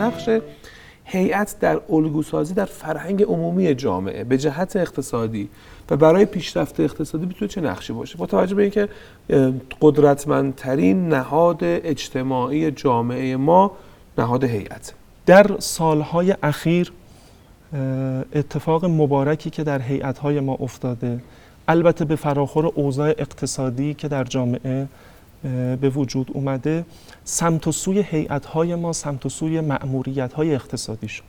نقش هیئت در الگوسازی در فرهنگ عمومی جامعه به جهت اقتصادی و برای پیشرفت اقتصادی میتونه چه نقشی باشه؟ با توجه به اینکه قدرتمندترین نهاد اجتماعی جامعه ما نهاد هیئت. در سالهای اخیر اتفاق مبارکی که در هیئت‌های ما افتاده، البته به فراخور اوضاع اقتصادی که در جامعه به وجود اومده، سمت و سوی هیئت‌های ما سمت و سوی مأموریت‌های اقتصادی شد.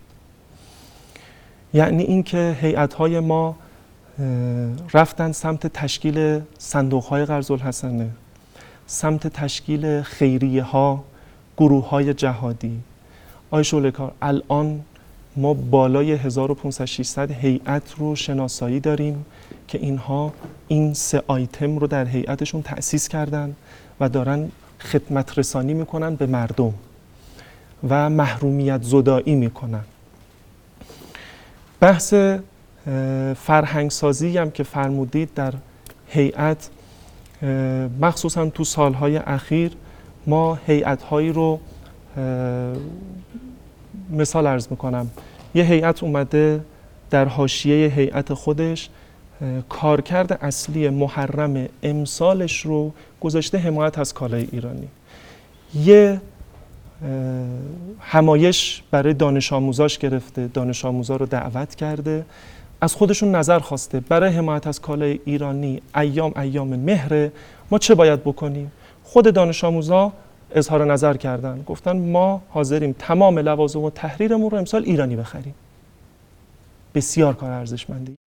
یعنی اینکه هیئت‌های ما رفتن سمت تشکیل صندوق‌های قرض‌الحسنه، سمت تشکیل خیریه‌ها، گروه‌های جهادی. آقای شعله‌کار، الان ما بالای 1500-600 هیئت رو شناسایی داریم که اینها این 3 آیتم رو در هیئتشون تأسیس کردن و دارن خدمت رسانی میکنن به مردم و محرومیت زدایی میکنن. بحث فرهنگ سازی هم که فرمودید در هیئت، مخصوصا تو سالهای اخیر ما هیئت‌هایی رو مثال عرض میکنم. یه هیئت اومده در حاشیه هیئت خودش کارکرد اصلی محرم امسالش رو گذاشته حمایت از کالای ایرانی. یه همایش برای دانش آموزاش گرفته، دانش آموزا رو دعوت کرده، از خودشون نظر خواسته برای حمایت از کالای ایرانی ایام مهره، ما چه باید بکنیم؟ خود دانش آموزا اظهار نظر کردن، گفتن ما حاضریم تمام لوازم و تحریرمون رو امسال ایرانی بخریم. بسیار کار ارزشمندی.